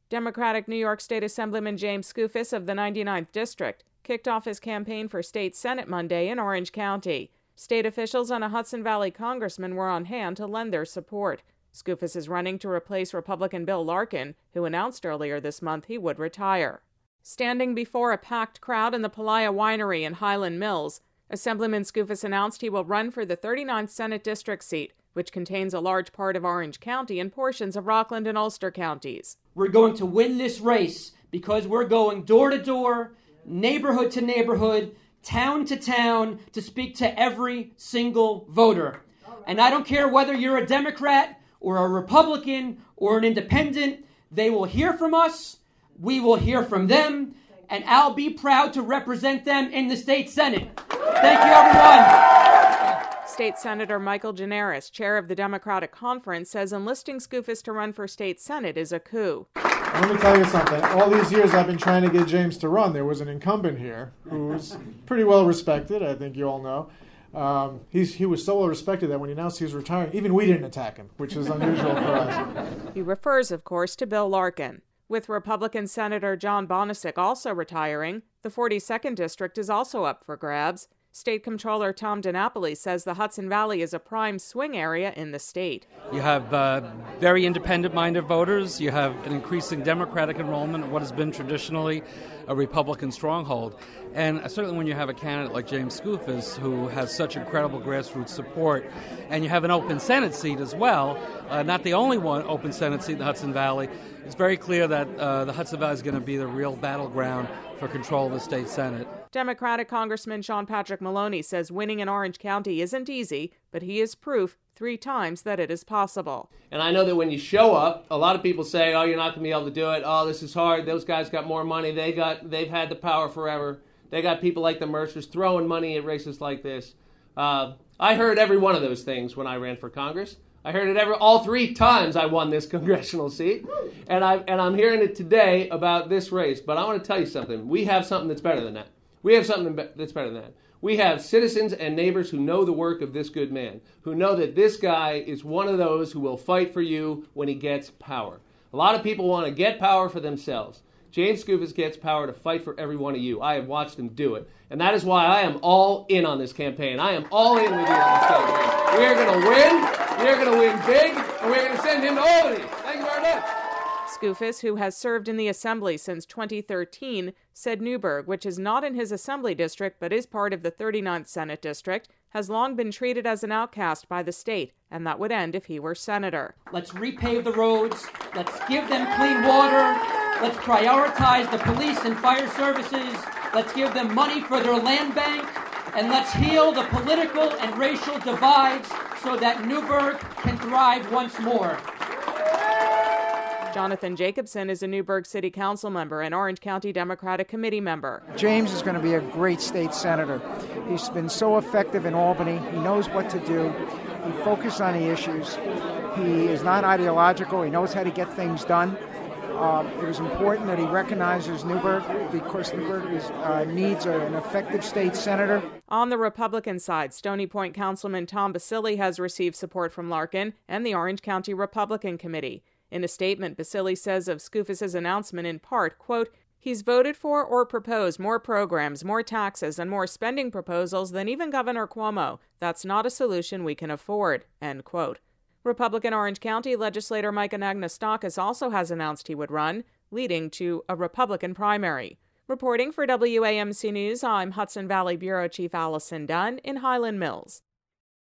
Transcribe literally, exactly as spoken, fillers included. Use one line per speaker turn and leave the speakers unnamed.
Democratic New York State Assemblyman James Skoufis of the ninety-ninth District kicked off his campaign for state Senate Monday in Orange County. State officials and a Hudson Valley congressman were on hand to lend their support. Skoufis is running to replace Republican Bill Larkin, who announced earlier this month he would retire. Standing before a packed crowd in the Pelaya Winery in Highland Mills, Assemblyman Skoufis announced he will run for the thirty-ninth Senate District seat, which contains a large part of Orange County and portions of Rockland and Ulster counties.
We're going to win this race because we're going door to door, neighborhood to neighborhood, town to town, to speak to every single voter. And I don't care whether you're a Democrat or a Republican or an independent, they will hear from us, we will hear from them, and I'll be proud to represent them in the state Senate. Thank you, everyone.
State Senator Michael Gianaris, chair of the Democratic Conference, says enlisting Skoufis to run for state Senate is a coup.
Let me tell you something. All these years I've been trying to get James to run. There was an incumbent here who's pretty well respected, I think you all know. Um, he's, he was so well respected that when he announced he was retiring, even we didn't attack him, which is unusual for us.
He refers, of course, to Bill Larkin. With Republican Senator John Bonisic also retiring, the forty-second District is also up for grabs. State Comptroller Tom DiNapoli says the Hudson Valley is a prime swing area in the state.
You have uh, very independent-minded voters. You have an increasing Democratic enrollment in what has been traditionally a Republican stronghold. And certainly when you have a candidate like James Skoufis, who has such incredible grassroots support, and you have an open Senate seat as well, uh, not the only one open Senate seat in the Hudson Valley, it's very clear that uh, the Hudson Valley is going to be the real battleground for control of the state Senate.
Democratic Congressman Sean Patrick Maloney says winning in Orange County isn't easy, but he is proof three times that it is possible.
And I know that when you show up, a lot of people say, oh, you're not going to be able to do it. Oh, this is hard. Those guys got more money. They got, they've had the power forever. They got people like the Mercers throwing money at races like this. Uh, I heard every one of those things when I ran for Congress. I heard it every, all three times I won this congressional seat. And, I, and I'm hearing it today about this race. But I want to tell you something. We have something that's better than that. We have something that's better than that. We have citizens and neighbors who know the work of this good man, who know that this guy is one of those who will fight for you when he gets power. A lot of people want to get power for themselves. James Skoufis gets power to fight for every one of you. I have watched him do it. And that is why I am all in on this campaign. I am all in with you on this campaign. We are going to win. We are going to win big. And we're going to send him to Albany. Thank you very much.
Skoufis, who has served in the Assembly since twenty thirteen, said Newburgh, which is not in his Assembly district but is part of the thirty-ninth Senate District, has long been treated as an outcast by the state, and that would end if he were senator.
Let's repave the roads. Let's give them clean water. Let's prioritize the police and fire services. Let's give them money for their land bank. And let's heal the political and racial divides so that Newburgh can thrive once more.
Jonathan Jacobson is a Newburgh City Council member and Orange County Democratic Committee member.
James is going to be a great state senator. He's been so effective in Albany. He knows what to do. He focuses on the issues. He is not ideological. He knows how to get things done. Um, it was important that he recognizes Newburgh because Newburgh is, uh, needs a, an effective state senator.
On the Republican side, Stony Point Councilman Tom Basile has received support from Larkin and the Orange County Republican Committee. In a statement, Basile says of Skoufis' announcement in part, quote, he's voted for or proposed more programs, more taxes, and more spending proposals than even Governor Cuomo. That's not a solution we can afford, end quote. Republican Orange County legislator Mike Anagnostakis also has announced he would run, leading to a Republican primary. Reporting for W A M C News, I'm Hudson Valley Bureau Chief Allison Dunn in Highland Mills.